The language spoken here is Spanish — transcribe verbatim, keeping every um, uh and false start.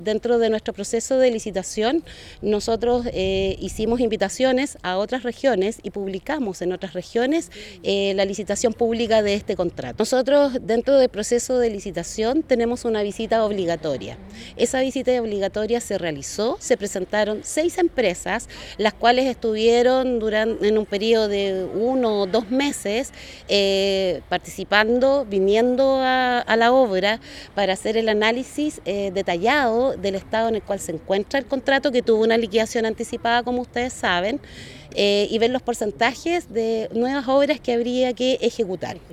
Dentro de nuestro proceso de licitación, nosotros eh, hicimos invitaciones a otras regiones y publicamos en otras regiones eh, la licitación pública de este contrato. Nosotros, dentro del proceso de licitación, tenemos una visita obligatoria. Esa visita obligatoria se realizó, se presentaron seis empresas, las cuales estuvieron durante, en un periodo de uno o dos meses eh, participando, viniendo a, a la obra para hacer el análisis eh, detallado del estado en el cual se encuentra el contrato, que tuvo una liquidación anticipada, como ustedes saben, eh, y ver los porcentajes de nuevas obras que habría que ejecutar.